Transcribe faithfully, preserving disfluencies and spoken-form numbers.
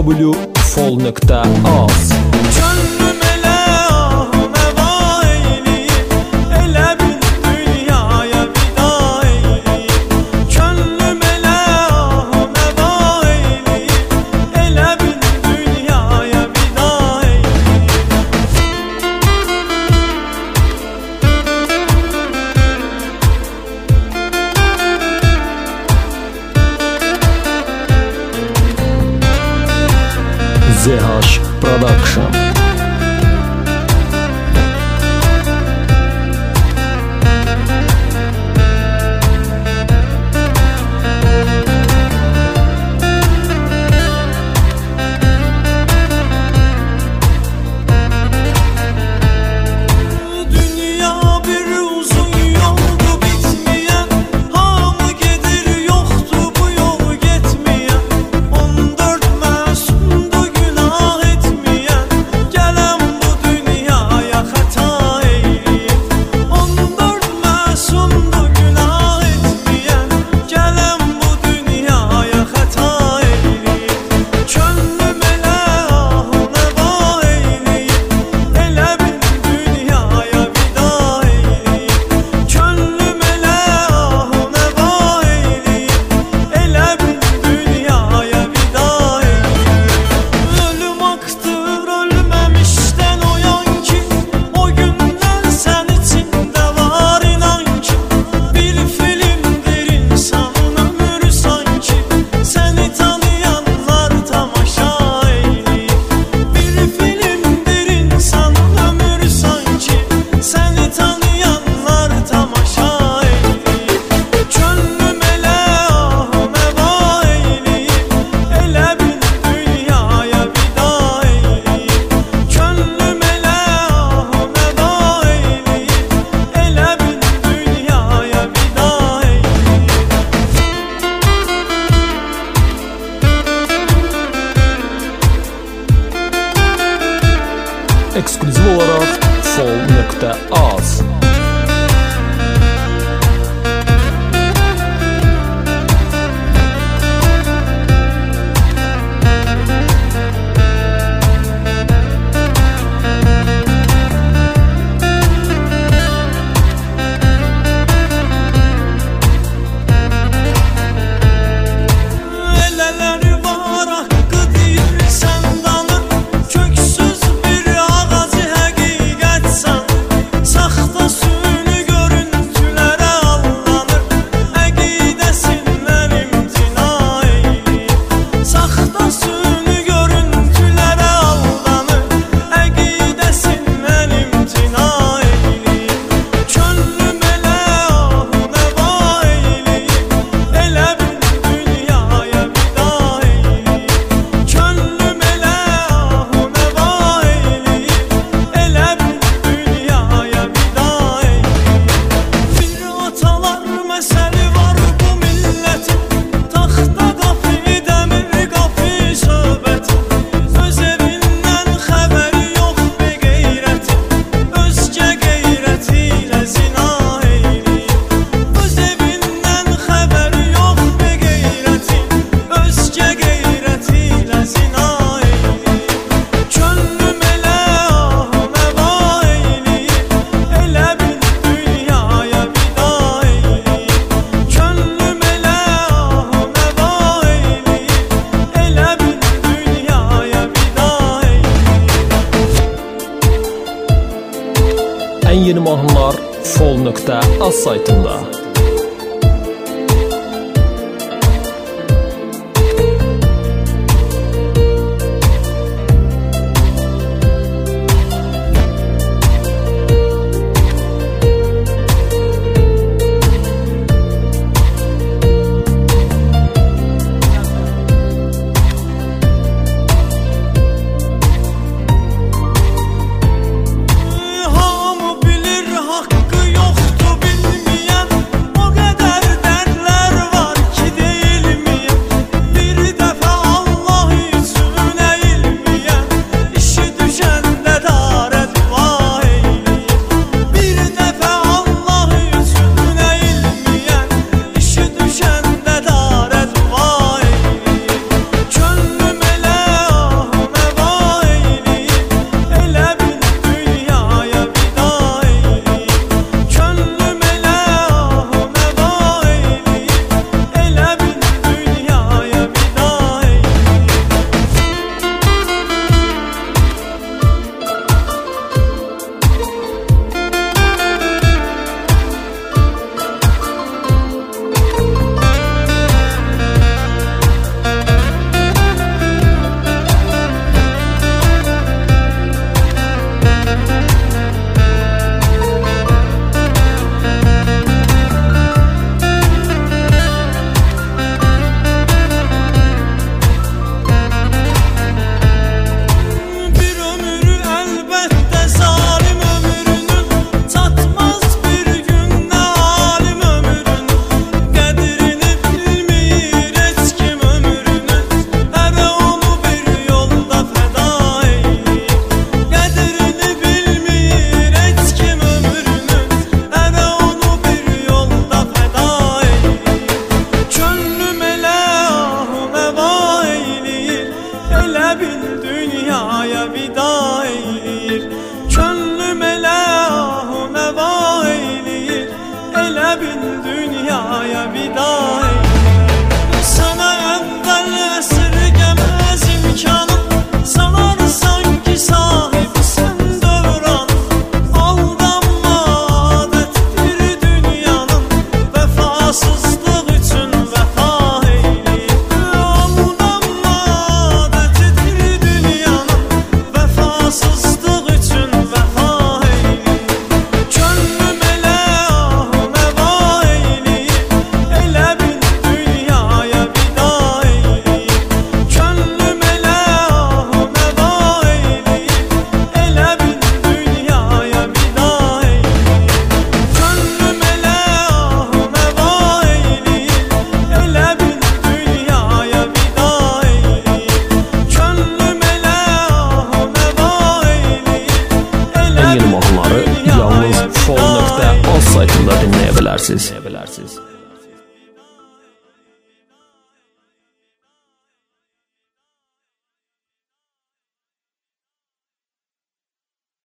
w fol nöqtə az. Z H Production. Eksklüziv olaraq fol nöqtə az. Ən yeni mahnılar fol nöqtə az saytında. Hamı bilir haqqı yoxdur bilməyən. elə bil dünyaya vida eyləyir. Könlüm elə ahu nəva eyləyir, elə bil dünyaya vida eyləyir. Sana əvvəl əsirgəməz imkanım, sanarsan ki sahibsən dövran. Aldanma adətdir dünyanın, vəfasızlıq üçün vəfa eyləyir. Aldanma adətdir dünyanın, vəfasızlıq üçün vəfa eyləyir. Könlüm elə ahu nəva eyləyir, elə bil dünyaya vida eyləyir. Könlüm elə ahu nəva eyləyir, elə bil dünyaya vida eyləyir. Könlüm elə ahu nəva eyləyir, elə bil dünyaya vida eyləyir. Könlüm elə ahu nəva eyləyir, elə En yeni bil mahnıları dünyaya yalnız vida fol nöqtə az saytında dinləyə bilərsiniz.